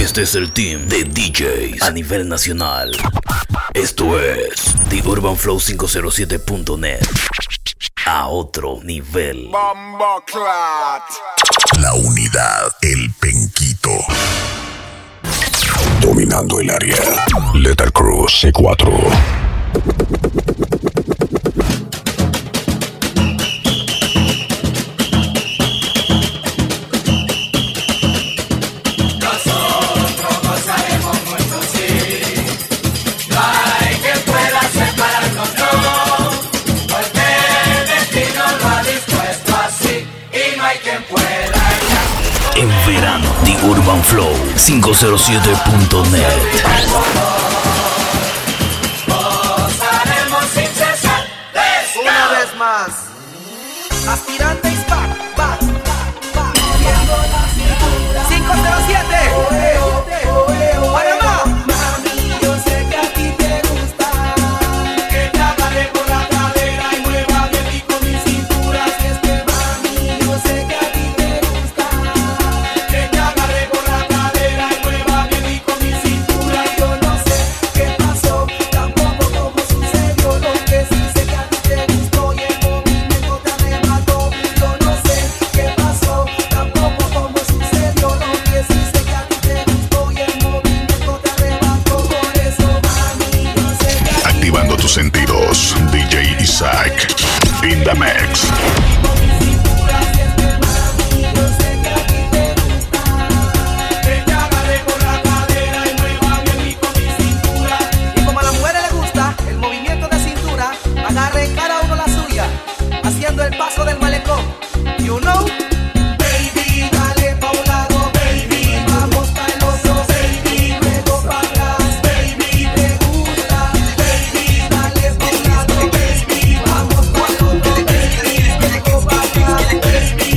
Este es el team de DJs a nivel nacional. Esto es TheUrbanFlow507.net. A otro nivel. La unidad, el Penquito. Dominando el área. Lethal Crew C4. En verano, TheUrbanFlow507.net. Una vez más, aspirante is back, back, back. 507, Panamá. Mami, yo sé que a ti te gusta que te agarre por la cadera y mueva bien y con mi cintura. Si es que mami, yo sé que a ti te gusta que te agarre por la cadera y mueva bien y con mi cintura. Yo no sé qué pasó, tampoco cómo sucedió. Lo que sí sé que a ti te gustó y el movimiento te arrebató. Yo no sé qué pasó, tampoco cómo sucedió. Lo que sí sé que a ti te gustó y el movimiento te arrebató. Por eso mami, yo sé que a ti Activando tus sentidos. DJ Isaac. In the mix. con mi cintura. Si es que mami, yo sé que a ti te gusta que te agarre por la cadera y mueva bien y con mi cintura. Y como a las mujeres les gusta el movimiento de cintura, agarre cada uno la suya, haciendo el paso del malecón. You know. Baby, dale pa' un lado, baby, vamos pa' el otro, baby, luego pa' atrás, baby, te gusta, baby, dale pa' un lado, baby, vamos pa' el otro, baby, luego pa' atrás, baby.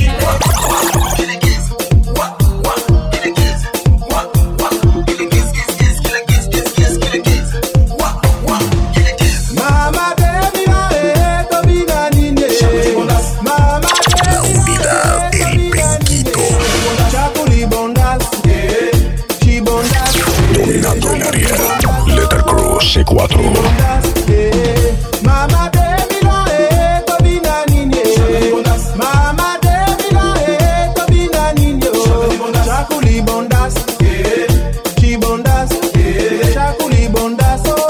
Mama baby bae domina nine. Mama La unidad, el Penquito. chapuri bondas. Chibondas. Dominando el área. Lethal Crew C4. Mama baby bae domina nine. Mama baby bae domina nine. Chapuri bondas. Chibondas. Chapuri bondas. Oh.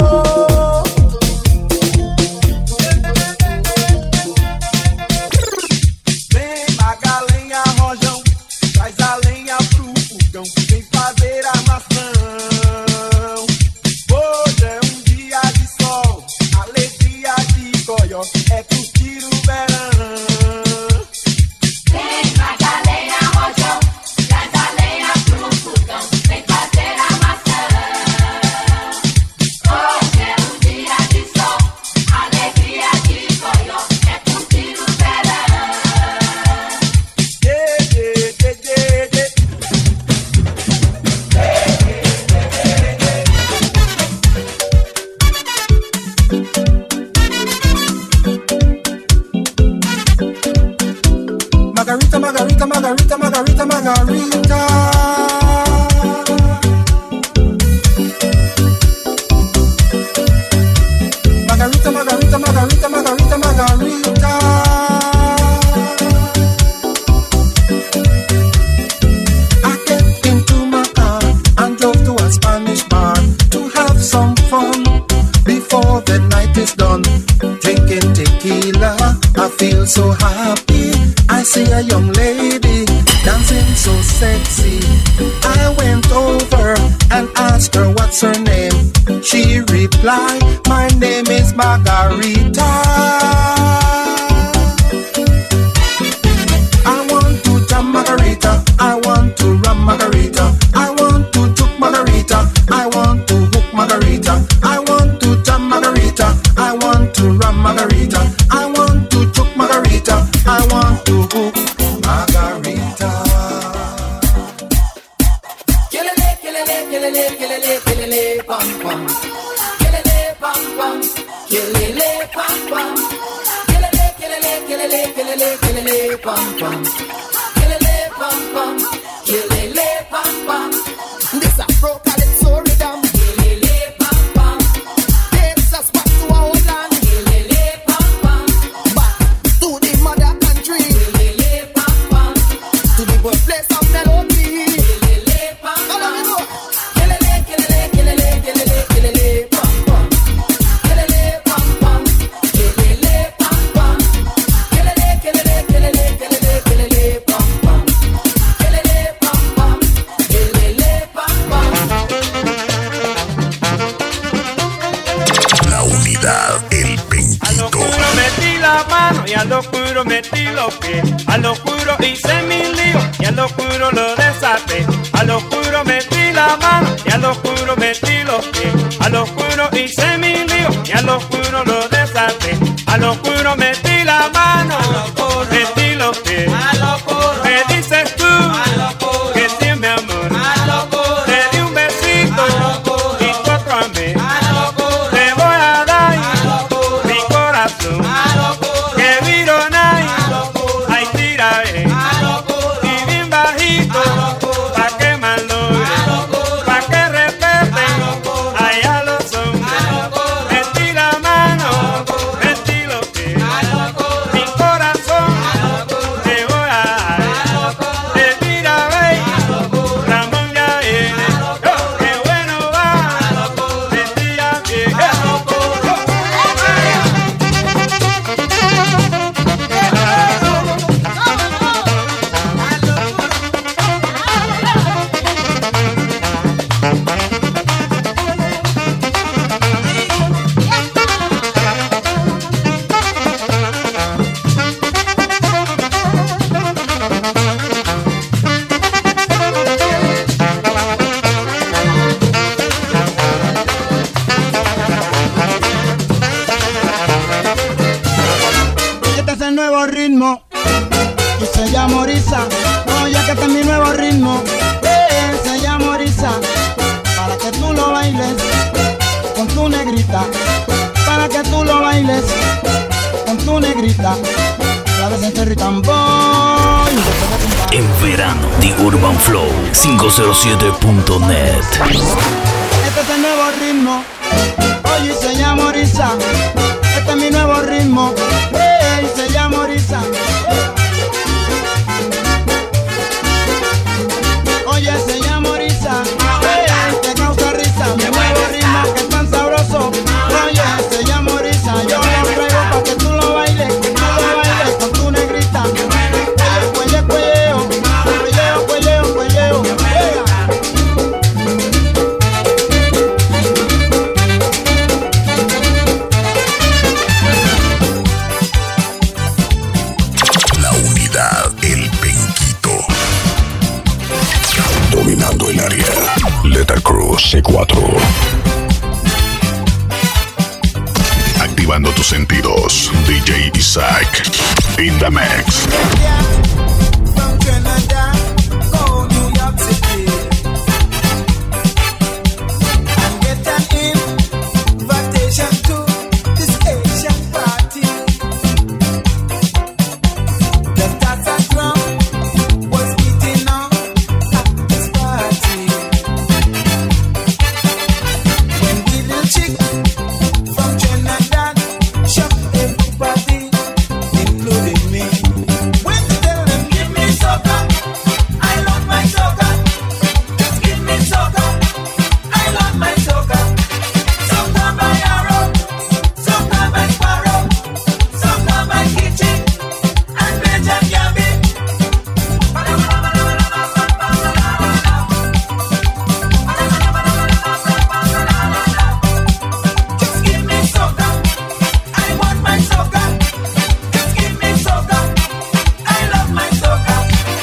Vem Magalenha, rojão, traz a lenha pro fogão, vem fazer armação. Hoje é dia de sol, alegria de goió, é curtir o verão. Vem, traz a lenha, rojão, traz a lenha pro fogão, vem fazer armação. Hoje é dia de sol, alegria de goió, é curtir o verão. Dê, dê, dê, dê, dê. Margarita, Margarita, Margarita, Margarita, Margarita. Margarita, Margarita, Margarita, Margarita, Margarita. I get into my car and drove to a Spanish bar to have some fun before the night is done. Drinking tequila, I feel so happy. I see a young lady dancing so sexy. I went over and asked her what's her name. She replied, my name is Margarita. I want to jam Margarita. I want to rum Margarita. I want to juke Margarita. I want to hook Margarita. I want to jam Margarita. I want to rum Margarita. I want to juke Margarita. I want to hook Margarita. Kelele, kelele, kelele, kelele, kelele, pam pam. Kelele, pam pam. Kelele, pam pam. Kelele, kelele, kelele, kelele, kelele, pam pam. Kelele, pam pam. Kelele, pam pam. This al oscuro metí los pies, al oscuro hice mi lío y al oscuro lo desaté. Al oscuro metí la mano y al oscuro metí los pies, al oscuro hice mi lío y al oscuro lo desaté. Al oscuro metí la mano, metí los pies. Me dices tú que sí, mi amor. Te di un besito y tú otro a mí. Te voy a dar mi corazón. Que vironay, ay tira y bien bajito, pa' que malogre, pa' que respeten allá los hombres. Metí la mano, metí los pies, mi corazón te voy a dar. Te tira Ramón ya viene, qué bueno va, te tira bien. Este es el nuevo ritmo y se llama Orisa. Oye, que este es mi nuevo ritmo, se llama Orisa. Para que tú lo bailes con tu negrita, para que tú lo bailes con tu negrita. La vez en Terry Tamboy. En verano, The Urban Flow 507.net. Este es el nuevo ritmo, oye, se llama Orisa. Este es mi nuevo ritmo, se llama Orisa. Oye, se llama Orisa, te causa risa. Mi nuevo ritmo que es tan sabroso. Oye, se llama Orisa. Yo lo traigo pa' que tú lo bailes con tu negrita. Cuelleo, cuelleo, cuelleo, cuelleo, cuelleo. La unidad, el Penquito. Dominando el área. Lethal Cruz C4. Activando tus sentidos. DJ Isaac. In the mix. From Canada, go New York City, and get an invitation to this Asian party. The Tata drum was beating on at this party. When the little chick from Trinidad shocked everybody, including me. When they tell them, give me soca, I love my soca. Just give me soca, I love my soca. Soca by Arrow, soca by Sparrow, soca by Kitchen, and Major Gabby. Just give me soca, I want my soca. Just give me soca, I love my soca.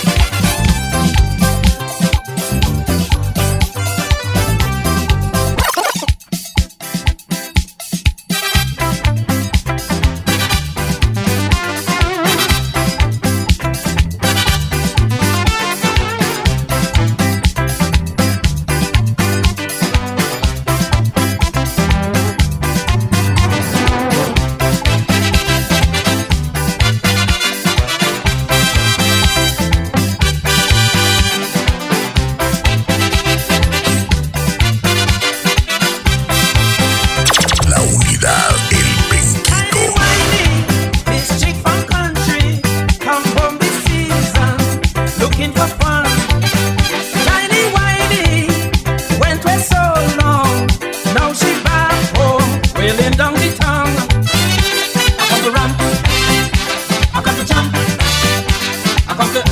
La unidad, el Penquito. This chick from country come home this season looking for fun. Tiny whitey went away so long, now she back home wailing down the town. I come to ramp, I come to jump, I come to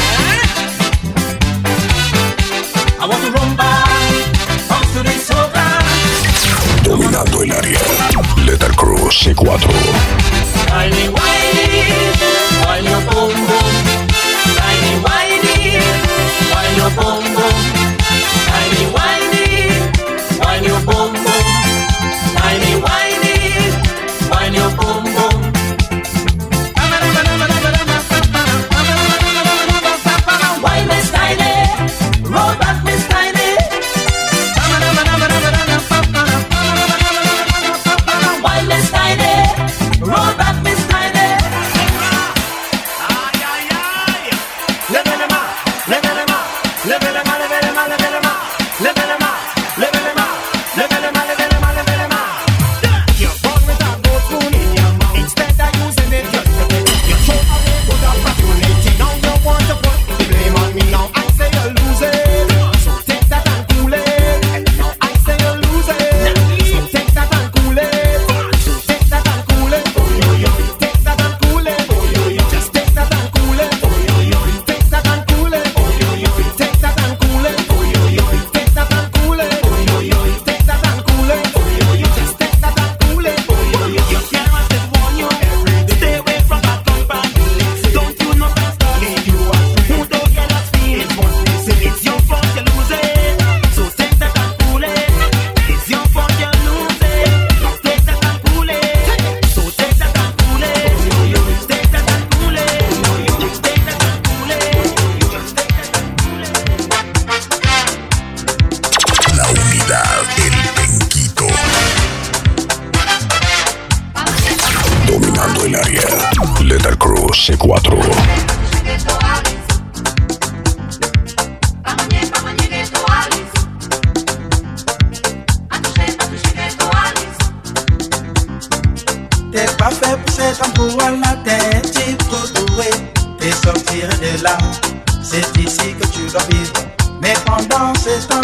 I want to rumba, comes to the soca. Dominando el área. Lethal Cruz C4. Tiny whitey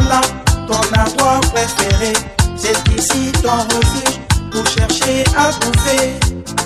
là, ton endroit préféré. C'est ici ton refuge pour chercher à bouffer.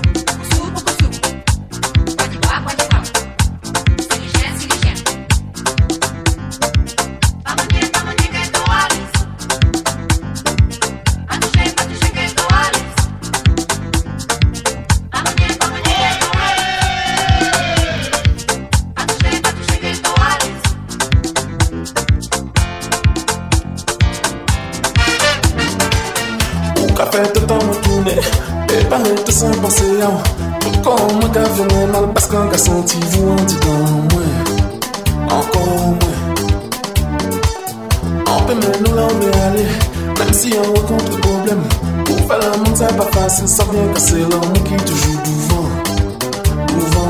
Sans penser à moi, comment qu'a fait mal parce qu'on a senti vous en disant moins, encore moins. On peut même nous là on est allé, même si on rencontre des problèmes. Pour faire le monde c'est pas facile, ça vient que c'est l'homme qui toujours devant.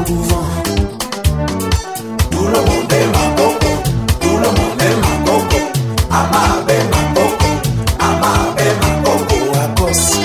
Tout le monde est ma coco, tout le monde est ma coco. Amabe ma coco, amabe ma coco, à cause.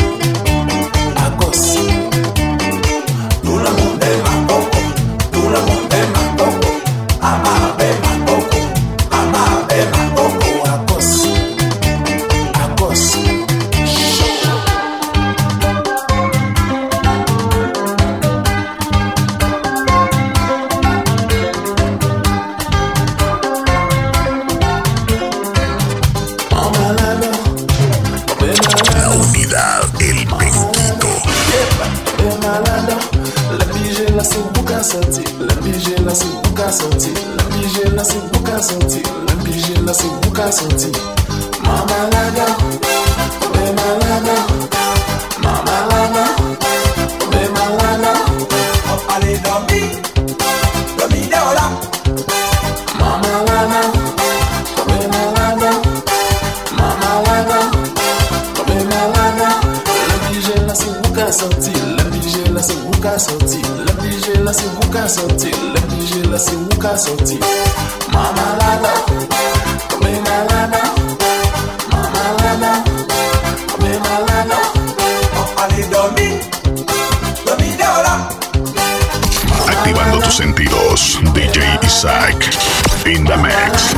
Activando tus sentidos, DJ Isaac in the mix.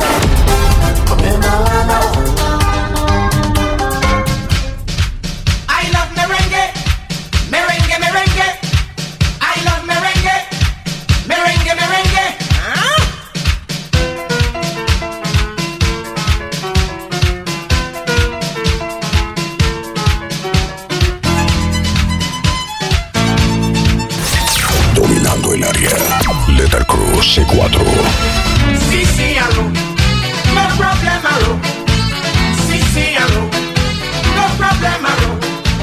I love merengue, merengue, merengue. I love merengue, merengue, merengue. Dominando el área, Letter Cruz C4. Sí, sí, aló, no problema, aló. Sí, sí, aló, no problema, aló.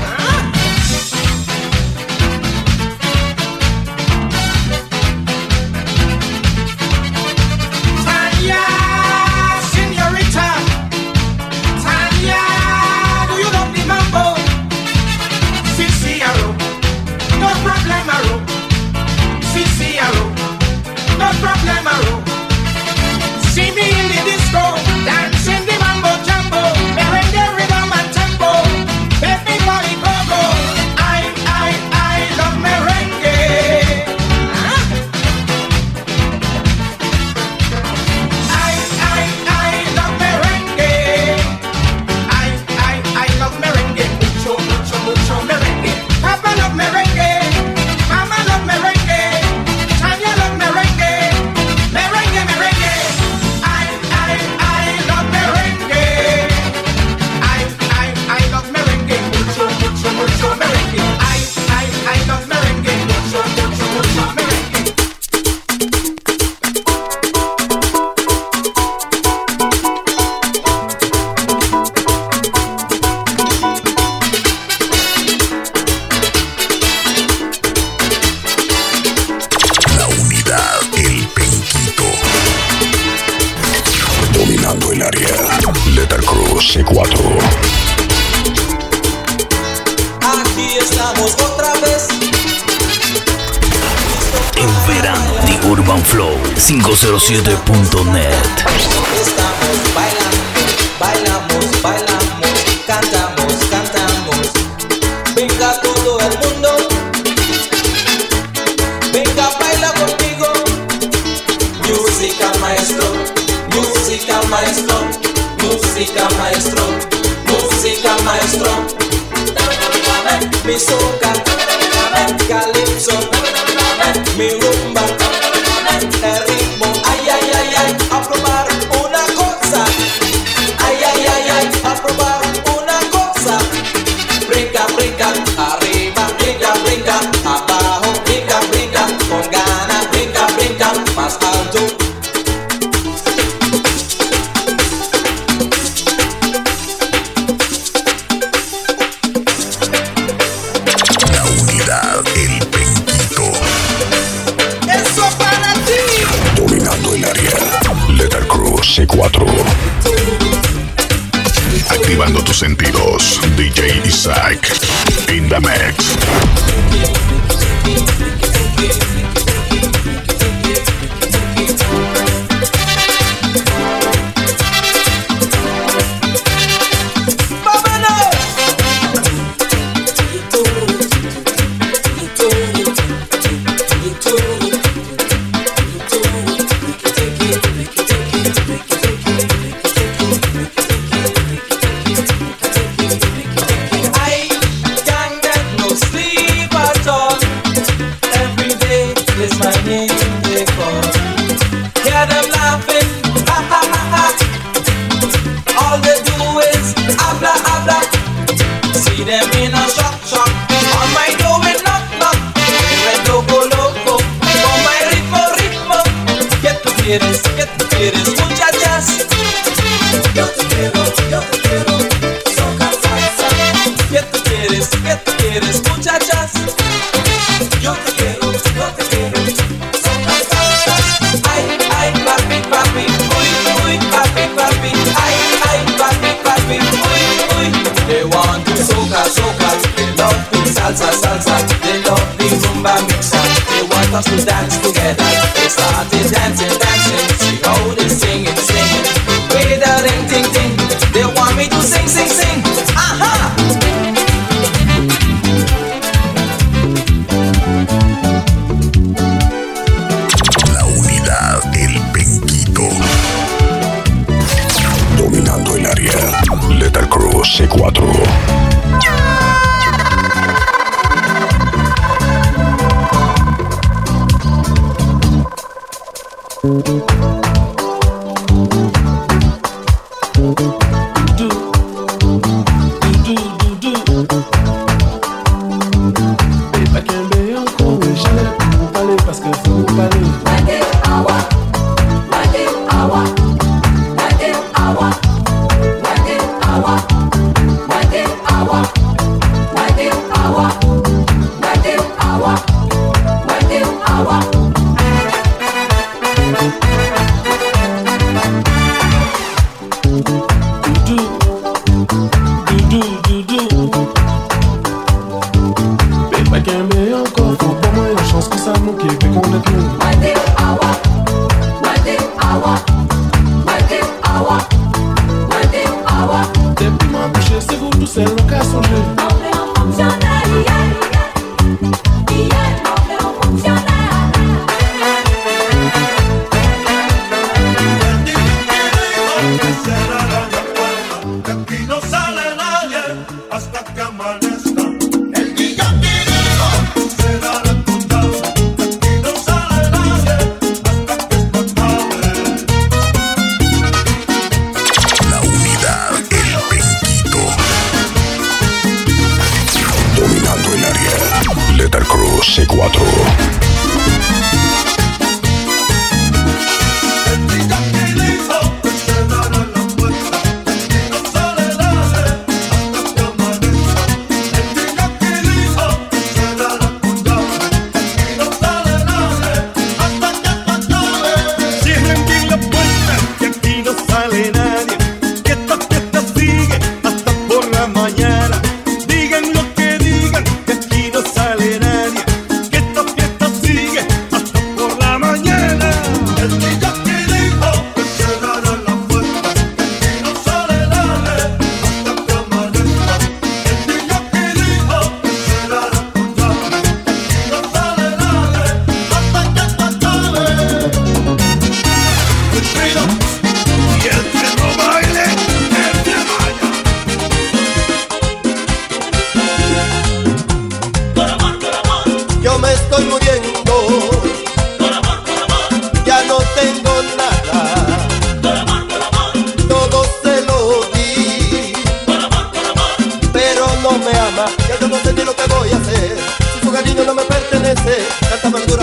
Tanya, señorita, Tanya, do you love the mambo? Sí, sí, aló, no problema, aló. Sí, sí, aló, no problema, aló. See me in the disco, dancing the mambo jumbo, merengue rhythm and tempo, everybody go go. I love merengue. I love merengue. I love merengue. Mucho, mucho, mucho merengue. Papa love merengue. Mama love merengue. Tanya love merengue. Merengue, merengue. I love merengue. I love merengue. Mucho, mucho, mucho merengue. I love merengue. Mucho, mucho, mucho merengue. La unidad, el Penquito. Dominando el área, Letter Cruz C4. Aquí estamos otra vez. En verano, The Urban Flow 507.net. Estamos bailando, bailamos, bailamos, cantamos, cantamos. Venga todo el mundo, venga baila conmigo. Música maestro, música maestro, música música maestro, mi soca, calypso, mi rumba, el ritmo, ay, ay, ay, ay, a probar una cosa, ay, ay, ay, ay, a probar una cosa, brinca, brinca, arriba, brinca, brinca, abajo, brinca, brinca, con ganas, brinca, brinca, más alto. El Penquito. Eso para ti. Dominando el área. Lethal Crew C4. Activando tus sentidos. DJ Isaac. In the mix. ¿Qué tú quieres, muchachas? Yo te quiero, soca salsa. ¿Qué tú quieres, muchachas? Yo te quiero, soca salsa. Ay, ay, papi, papi, uy, uy, papi, papi. Ay, ay, papi, papi, uy, uy. They want to soca, soca. They love the salsa, salsa. They love the rumba mixer. They want us to dance together. They started dancing, dancing. See how they singing, singing. With the ring, ting, ting. They want me to sing, sing, sing. Aha! La unidad, el Penquito. Dominando el área. Lethal Crew C4.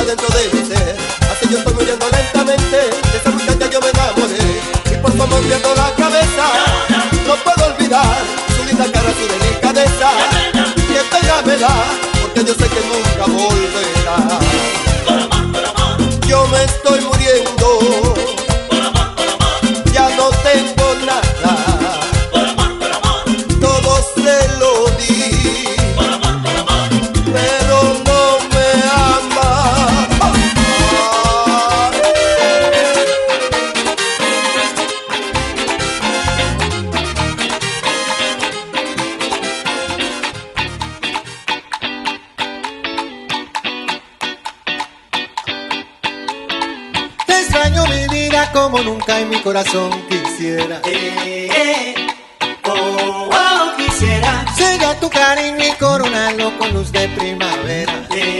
dentro de mi ser. Así yo estoy muriendo lentamente, de esa muchacha yo me enamoré. Y por su amor pierdo la cabeza, no puedo olvidar su linda cara, su delicadeza. Qué pena me da, porque yo sé que nunca volverá. Yo me estoy muriendo, ya no tengo nada, todo se lo di, pero no me ama. Te extraño mi vida como nunca en mi corazón quisiera. Quisiera sellar tu cariño y coronarlo con luz de primavera.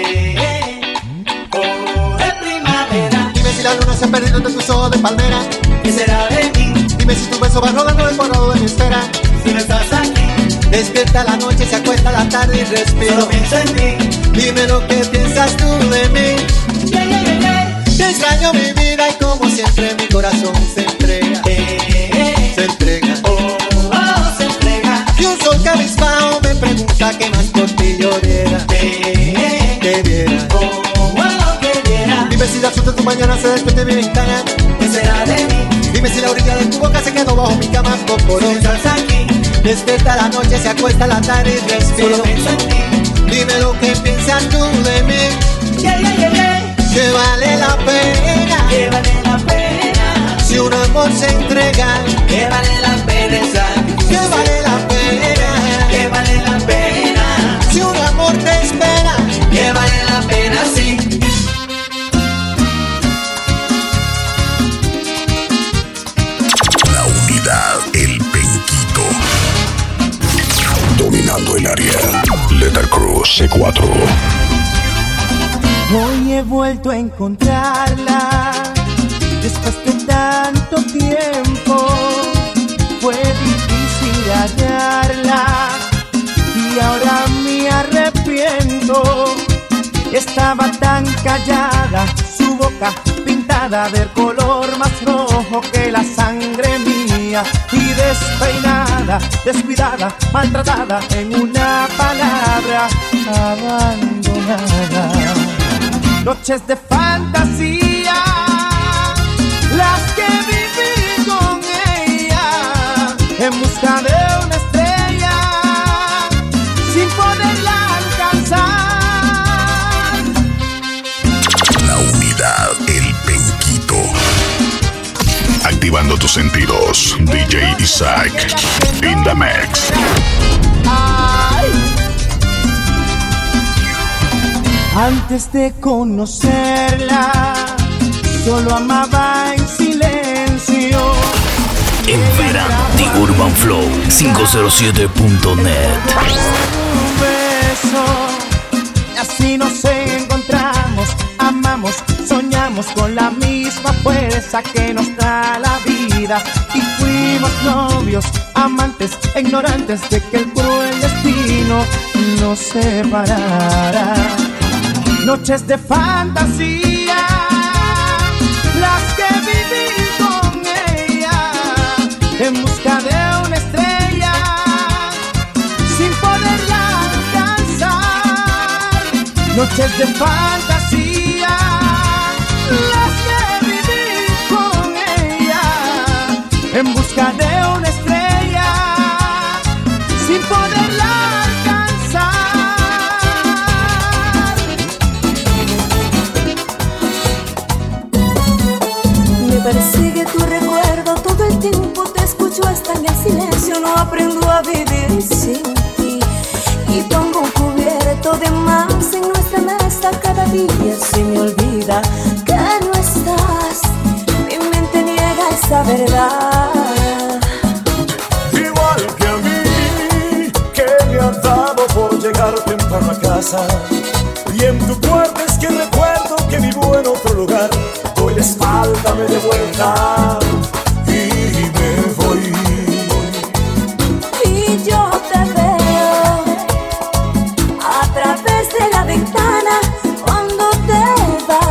De primavera. Dime si la luna se ha perdido entre tus ojos de palmera. ¿Qué será de mí? Dime si tu beso va rodando el cuadrado de mi esfera. Si no estás aquí, despierta la noche, se acuesta la tarde y respiro. Solo pienso en ti. Dime lo que piensas tú de mí. Te extraño mi vida y como siempre mi corazón se entrega. Se entrega. Se entrega. Y un sol cabizbajo me pregunta qué más por ti yo diera. Que diera. Que diera. Dime si la luz de tu mañana se despierta en mi ventana. ¿Qué será de mí? Dime si la orilla de tu boca se quedó bajo mi cama. Por hoy estás aquí. Despierta la noche, se acuesta la tarde y respiro. Solo pienso en ti. Dime lo que piensas tú de mí. Que vale la pena. Que vale la pena. Si un amor se entrega. Que vale la pena esa. Que vale la pena. Que vale la pena. Si un amor te espera. Que vale la pena, sí. La unidad, el Penquito. Dominando el área. Letter Cruz C4. Hoy he vuelto a encontrarla, después de tanto tiempo. Fue difícil hallarla y ahora me arrepiento. Estaba tan callada, su boca pintada del color más rojo que la sangre mía. Y despeinada, descuidada, maltratada, en una palabra, abandonada. Noches de fantasía, las que viví con ella, en busca de una estrella, sin poderla alcanzar. La unidad, el Penquito. Activando tus sentidos, DJ Isaac, in the mix. Ay. Antes de conocerla, solo amaba en silencio. En verano, The Urban Flow 507.net. Un beso, y así nos encontramos, amamos, soñamos con la misma fuerza que nos da la vida. Y fuimos novios, amantes, ignorantes de que el cruel destino nos separara. Noches de fantasía, las que viví con ella, en busca de una estrella, sin poderla alcanzar. Noches de fantasía, las que viví con ella, en busca de una estrella, sin poderla alcanzar. Me persigue tu recuerdo todo el tiempo, te escucho hasta en el silencio, no aprendo a vivir sin ti. Y pongo un cubierto de más en nuestra mesa, cada día se me olvida que no estás. Mi mente niega esa verdad. Igual que a mí, que me ha dado por llegar temprano a casa. Y en tu cuarto es que recuerdo que vivo en otro lugar. Doy la espalda, me de vuelta y me voy. Y yo te veo a través de la ventana cuando te vas.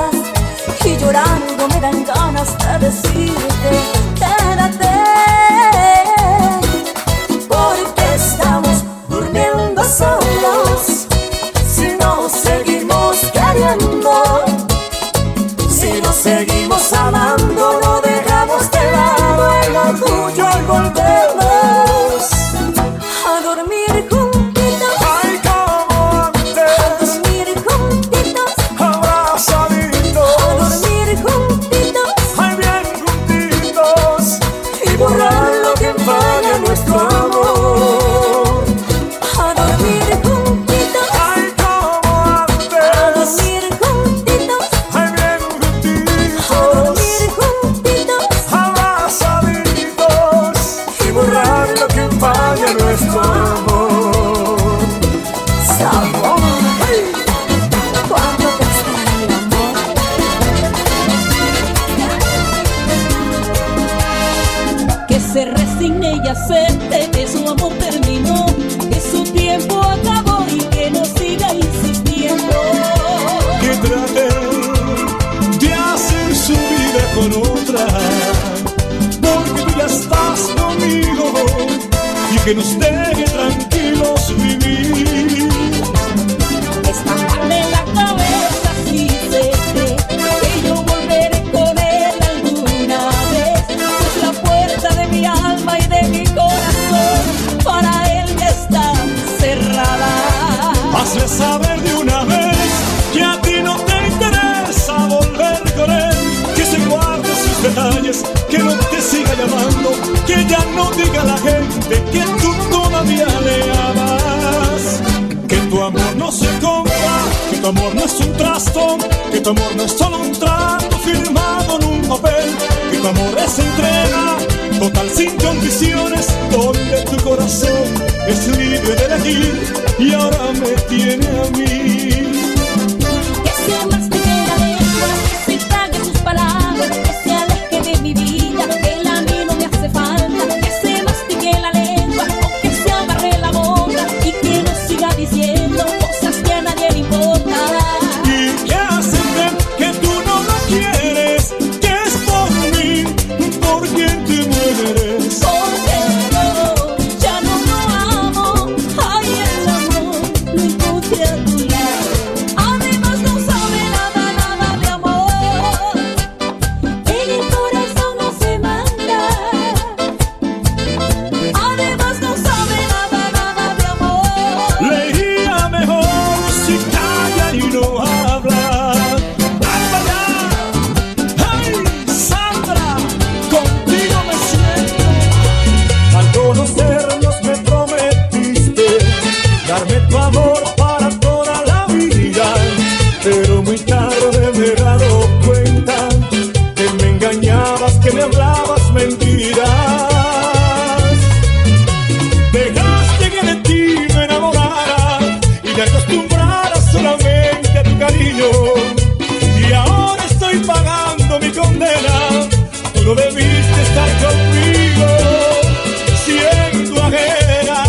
siente que su amor terminó, que su tiempo acabó y que no siga insistiendo. Que trate de hacer su vida con otra, porque tú ya estás conmigo, y que nos deje tranquilos vivir. Esta tarde en la cabeza sí se cree que yo volveré con él alguna vez, pues la puerta de mi alma y de mi corazón para él ya está cerrada. Hazle saber de una vez que a ti no te interesa volver con él, que se guarde sus detalles, que no te siga llamando, que ya no diga a la gente que tú todavía le amas. Que tu amor no se compra, que tu amor no es un trasto, que tu amor no es solo un trato firmado en un papel, que tu amor es entrega total sin condiciones, donde tu corazón es libre de elegir y ahora me tiene a mí. Que se mastique la lengua, que se trague sus palabras, que se aleje de mi vida, que él a mí no me hace falta. Que se mastique la lengua, o que se amarre la boca y que no siga diciendo cosas que a nadie le importan. Y que hacen ver que tú no lo quieres, que es por mí, por quien te mueres. Porque no, ya no lo amo, ay el amor lo encontré a tu lado. Además no sabe nada, nada de amor, en el corazón no se manda. Además no sabe nada, nada de amor. Le iría mejor si calla y no habla. ¡Ay, Sandra! Contigo me siento. Al conocernos me prometiste darme tu amor para toda la vida, pero muy tarde me he dado cuenta que me engañabas, que me hablabas mentiras. Dejaste que de ti me enamorara y me acostumbrara solamente a tu cariño, y ahora estoy pagando mi condena. Tú no debiste estar conmigo siendo ajena.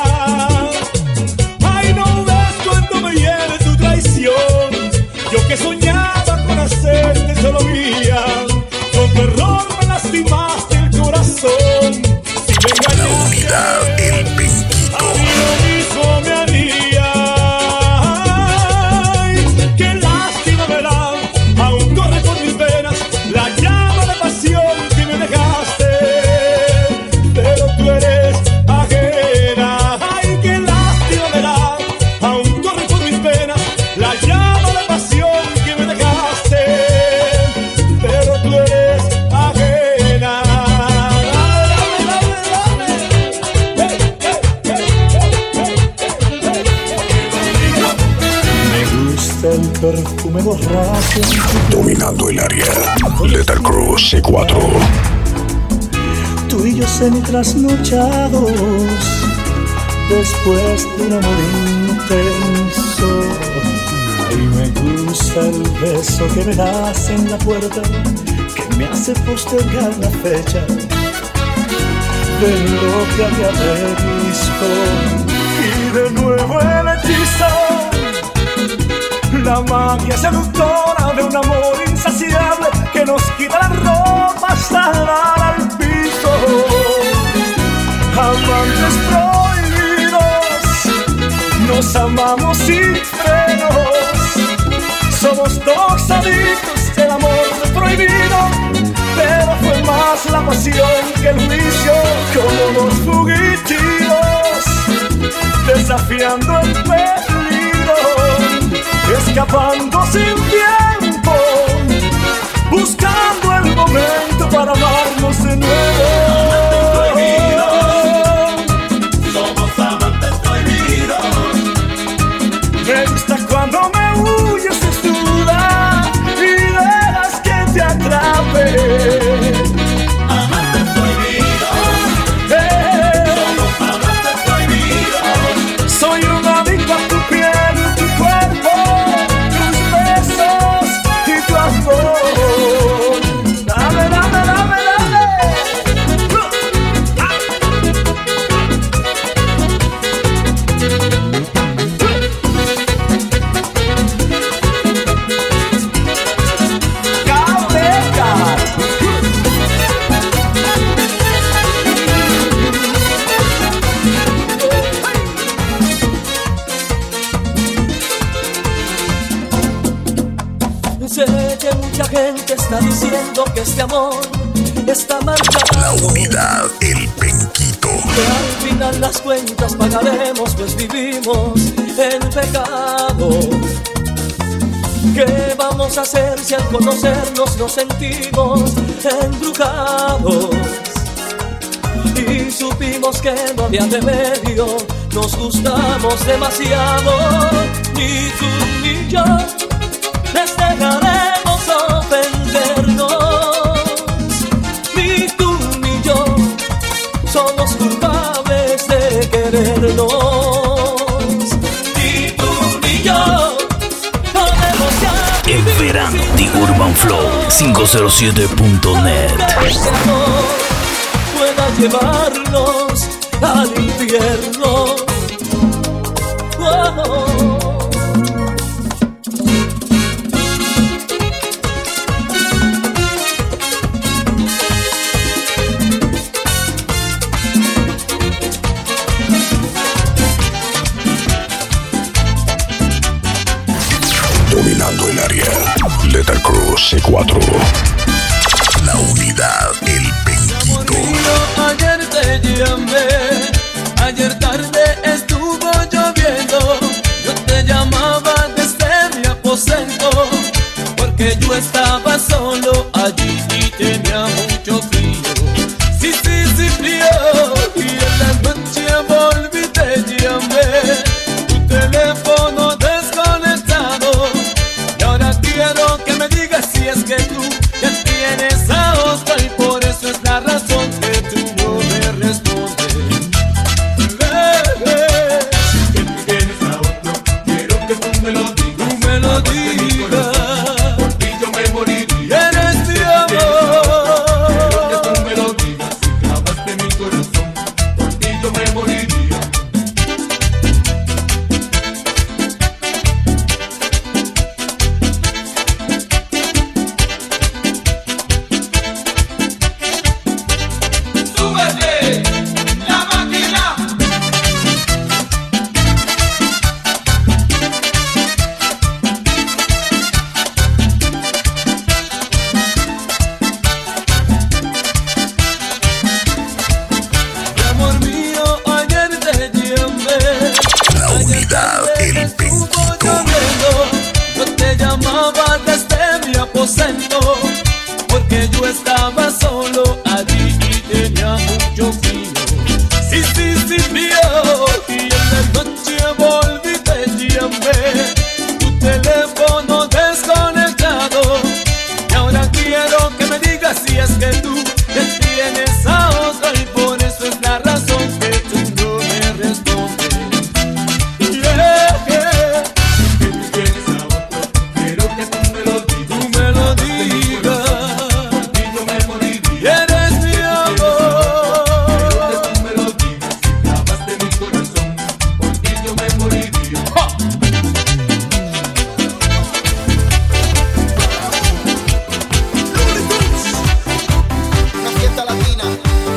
Ay, no ves cuando me hiere tu traición, yo que soñaba con hacerte solo mía, con tu error me lastimaste el corazón. Si me engañaste, El Penquito. a mí lo mismo me haría. Ay, qué lástima me da, aún corre por mis venas la llama de pasión que me dejaste, pero tú eres ajena. Ay, qué lástima me da, aún corre por mis venas la llama de pasión que me dejaste, pero tú eres ajena. Me gusta el perfume borracho. Dominando el área. Lethal Cruz C4. Tú y yo semi-trasnochados después de un amor intenso. Y me gusta el beso que me das en la puerta, que me hace postergar la fecha de lo que había previsto. Y de nuevo el hechizo, la magia seductora de un amor insaciable que nos quita la ropa hasta dar al piso. Amantes prohibidos, nos amamos sin frenos, somos dos adictos del amor prohibido, pero fue más la pasión que el juicio, como dos fugitivos, desafiando el peligro, escapando sin tiempo, buscando el momento para amarnos de nuevo. Somos amantes prohibidos. Me gusta cuando me huyes desnuda y dejas que te atrape. Amantes prohibidos. Somos amantes prohibidos. Soy un adicto a tu piel, tu cuerpo, tus besos. te está diciendo que este amor está marcado. La unidad, el penquito. Que al final las cuentas pagaremos, pues vivimos en pecado. ¿Qué vamos a hacer si al conocernos nos sentimos embrujados? Y supimos que no había remedio, nos gustamos demasiado. Ni tú ni yo les dejaremos ofendernos. Ni tú ni yo somos culpables de querernos. Ni tú ni yo podemos ya En verano, The Urban Flow 507.net. Este amor pueda llevarnos al infierno. Oh. Dominando el área. Lethal Cruz C4. La unidad, el penquito. Ayer te llamé, ayer tarde estuvo lloviendo. Yo te llamaba desde mi aposento, porque yo estaba solo allí y tenía mucho frío. Sí, frío. Y en la noche volví, te llamé, tu teléfono desconectado. Y ahora quiero que me digas si es que tú ya tienes a otro, y por eso es la razón que tú no me respondes. Si es que tú tienes a otro, quiero que tú me lo digas. Tú me lo digas. Por ti yo me moriría. Eres mi amor. Quiero que tú me lo digas. Si clavaste mi corazón, por ti yo me moriría. ¡Súbete! ¡La máquina! Amor mío, ayer te llamé. La unidad, el penquito. Yo te llamaba desde mi aposento, porque yo estaba solo allí y tenía mucho frío. Sí, frío. Y en la noche volví, te llamé, tu teléfono desconectado. Y ahora quiero que me digas si es que tú te tienes a otro, y por eso es la razón que tú no me respondes. Que tú tienes a otro, quiero que tú me lo digas. Tú me lo digas. Por ti yo me moriría. Eres mi amor. Quiero que tú me lo digas. Si clavaste mi corazón, por ti yo me moriría. Una fiesta latina.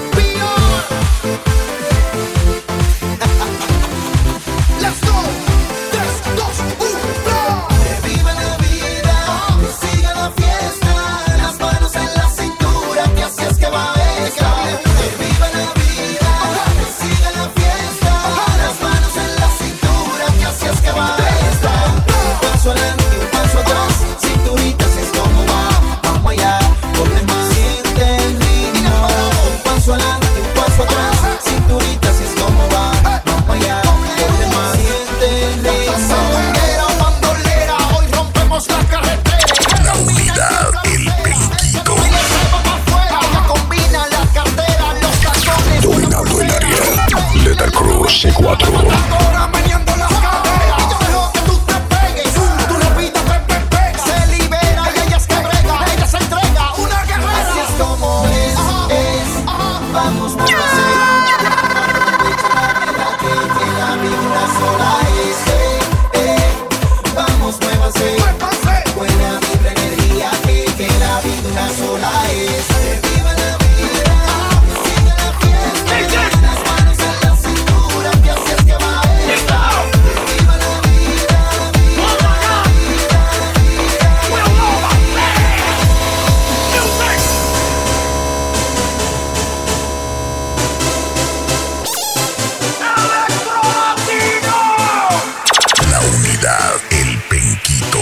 Let's go. 3, 2, 1, que viva la vida, que siga la fiesta, las manos en la cintura, que así es que va esta. Que viva la vida, que siga la fiesta, las manos en la cintura, que así es que va esta. Un paso adelante, un paso atrás, cinturita, así es como va. Vamos allá, ponle más, siente el ritmo. Un paso adelante, un paso atrás, cinturita, así es como va. Vamos allá, ponle más, siente el ritmo. Bandolera, hoy rompemos la carretera. La unidad, el penquito. Combina la cartera, los tacones. Dominando el área. Lethal Cruz C4. Ahora meneando las caderas. Yo dejo que tú te pegues. Tú repita, pega. Se libera y ella es que brega. Ella se entrega, una guerrera. Así es como es. Vamos por hacer. Aprovecha la vida, que la vida una sola es. Vamos, muévase. Buena vibra, energía, que la vida una sola es. Que viva la vida, que siga la fiesta. Las manos en la cintura, que así es que unidad, el Penquito.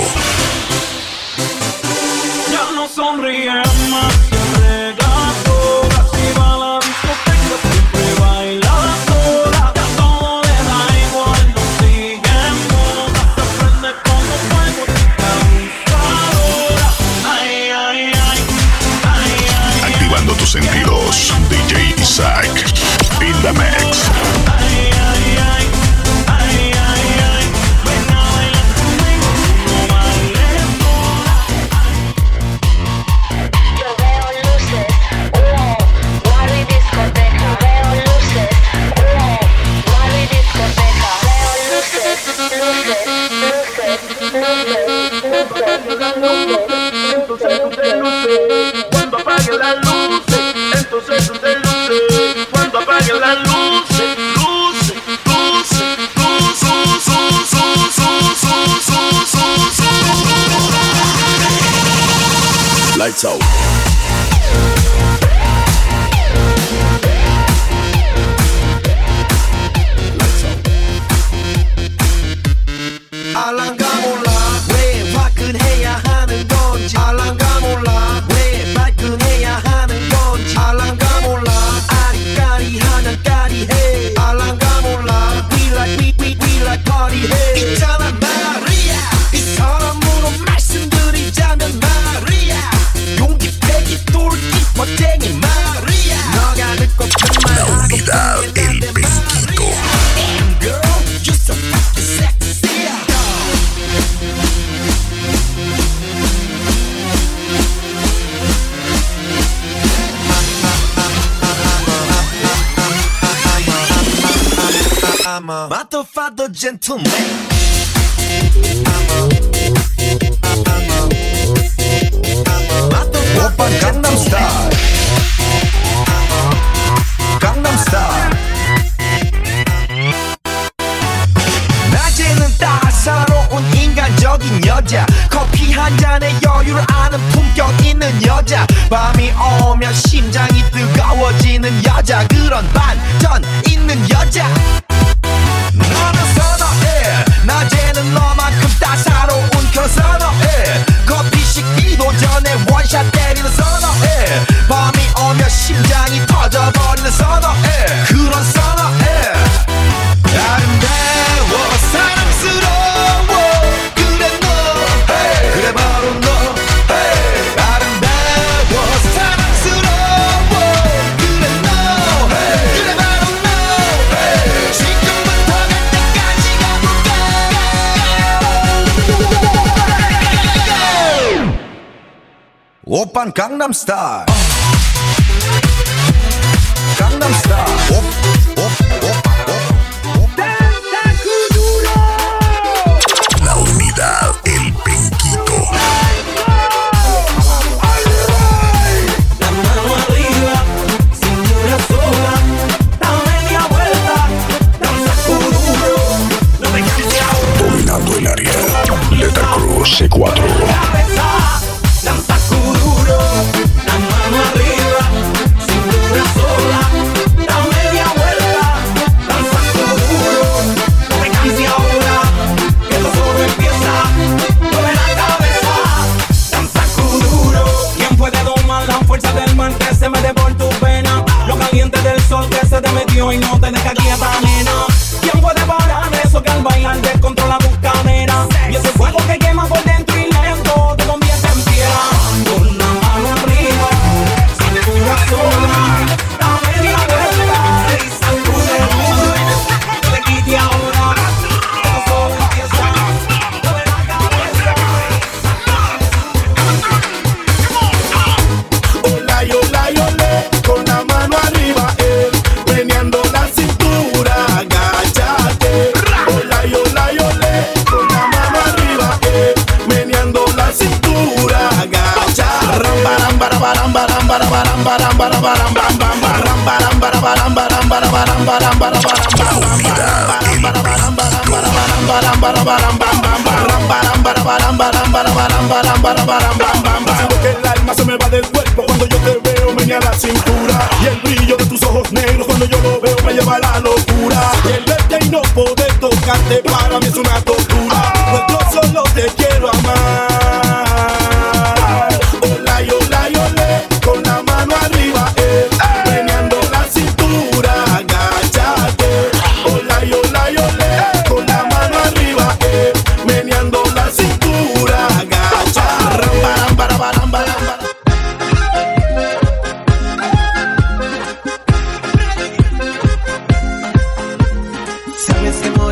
Ya no sonríe más, siempre sola. Si va a la discoteca, siempre baila sola. Ya todo le da igual, no sigue en moda. Se prende como fuego, chica abusadora. Ay, ay, ay, ay, ay. Activando tus sentidos, DJ Isaac. In the mix. Ay, ay, ay, ay, ay, ay. Ven a bailar conmigo, no bailes sola. Yo veo luces, bar y discoteca. Veo luces, bar y discoteca. Veo luces, Cuando apaguen las luces, entonces tú te luces. Cuando apaguen las luces, luces, luces, Lights out. 알랑가 몰라 왜 화끈해야 하는 건지 알랑가 몰라 왜 발끈해야 하는 건지 알랑가 몰라 아리까리하면 까리해 알랑가 몰라 We like party 해 있잖아 마리아 이 사람으로 말씀드리자면 마리아 용기 패기 똘끼 멋쟁이 마리아 너가 듣고 La unidad, el Penquito. Damn girl, you're so fucking sexy. I'm a motherfucker gentleman. 오빤 강남 스타일. 강남 스타일. 낮에는 따사로운 인간적인 여자 커피 한 잔에 여유를 아는 품격 있는 여자 밤이 오면 심장이 뜨거워지는 여자 그런 반전 있는 여자 너는 선어해 낮에는 너만큼 따사로운 그런 선어해 커피 식기도 전에 원샷 때리는 선어해 밤이 오면 심장이 터져버리는 선어해 그런 선어해 아름다워 사랑스러워 그래 너 hey. 그래 바로 너 hey. 아름다워 사랑스러워 그래 너 hey. 그래 바로 너 hey. 지금부터 갈 때까지 가볼까 오빤 강남 스타일. 강남 스타일. La unidad, el Penquito. La mano arriba, cintura sola, da media vuelta, danza kuduro, no te canses ahora. Dominando el área. Letter Cruz C4. Cabeza, danza kuduro, la mano arriba, cintura sola, da media vuelta, danza kuduro, no te canses ahora, que esto solo empieza. Mueve la cabeza, danza kuduro. ¿Quién puede domar la fuerza del mar que se mete por tu pena? Lo caliente del sol que se te metió y no te deja quieta, nena. ¿Quién puede parar eso que al bailar descontrola tus caderas? Y ese fuego que quema por dentro y lento te convierte en piedra. Con la mano arriba, cintura sola, da media vuelta y sacude. No te quites ahora, que esto solo empieza. Mueve la cabeza. Hola, con la mano arriba, meneando la cintura, agáchate. Hola, con la mano arriba, meneando la cintura, agáchate. Ram, baram, baram, baram, baram, baram, baram, baram, baram, baram, baram, baram, baram, baram, baram, baram, baram, baram, baram, siento que el alma se me va del cuerpo cuando yo te veo menea la cintura y el brillo de tus ojos negros cuando yo lo veo me lleva a la locura y el verte y no poder tocarte para mí es una tortura.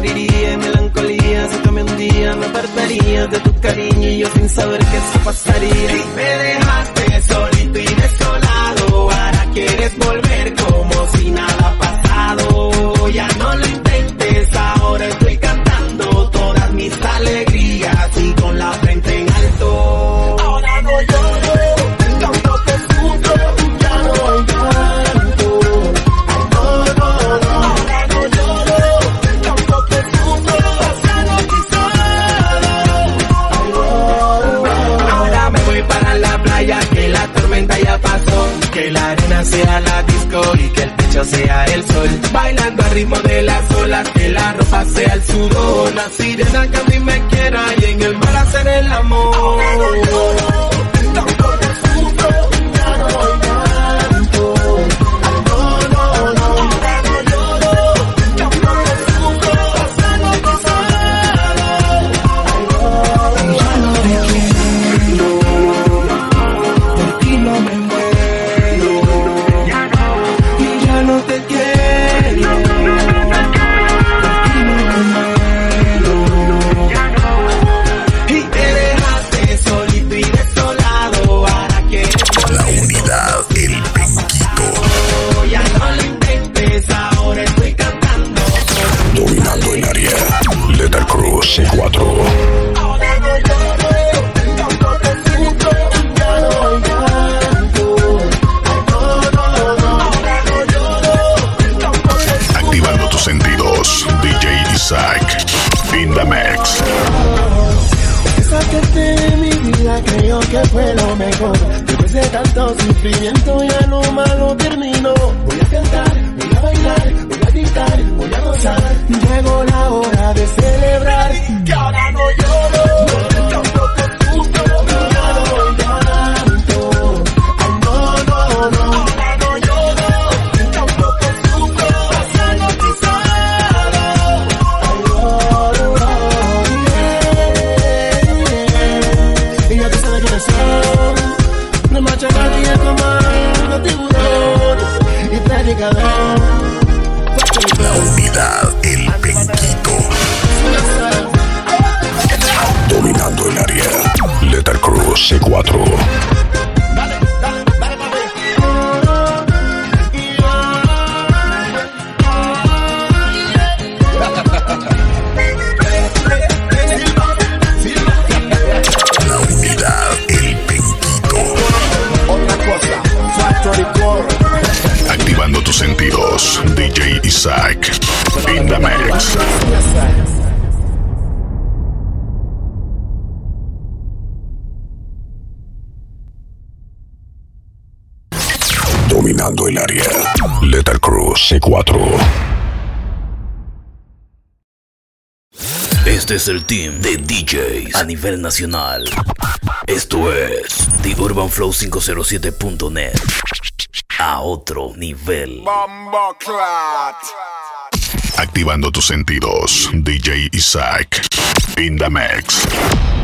moriría en melancolía si tú me un día me apartarías de tu cariño y yo sin saber que eso pasaría. Y me dejaste solito y desolado, ahora quieres volver como si nada ha pasado. Ya no lo intentes, ahora estoy cantando todas mis alegrías y con la frente en alto. Ahora no lloro, tampoco sufro, ya no canto. No, no, no, ahora no lloro, tampoco sufro, pasado quizás. Ahora me voy para la playa, que la tormenta ya pasó, que la arena sea la disco y que el techo sea el sol, bailando al ritmo de las olas, que la ropa sea el sudor, la sirena que a mí me quiera y en el mar hacer el amor. Tampoco sufro, ya no canto. No, no, no, ya no lloro, tampoco sufro, pasando pasado. Ya no te quiero, por ti no me muero. Y ya no te quiero, por ti no me muero. Y te dejaste solito y desolado, ahora quieres volver. La unidad, el Penquito. Ya no lo intentes, ahora estoy cantando. Dominando el área. Lethal Crew C4. Ahora no lloro, tampoco sufro, ya no canto. No, no, no, ahora no lloro, tampoco sufro. Activando tus sentidos. DJ Isaac. In the mix. Sacarte de mi vida, creo que fue lo mejor. Después de tanto sufrimiento ya lo malo terminó. Voy a cantar, voy a bailar, voy a gritar, voy a gozar. Llegó la hora de celebrar. Que ahora no lloro, tampoco sufro, ya no canto. Ay, no, no, no, ahora no lloro, tampoco sufro, pasando pisado. Ay, lloro, y ya tú sabes quiénes son. No marcha nadie como un tiburón y predicador. La unidad, el Penquito. Dominando el área. Lethal Crew C4. La unidad, el Penquito. Otra cosa, Factory Core. Activando tus sentidos. DJ Isaac. In the mix. Dominando el área. Lethal Crew C4. Este es el team de DJs a nivel nacional. Esto es TheUrbanFlow507.net. A otro nivel. Activando tus sentidos. DJ Isaac. In the mix.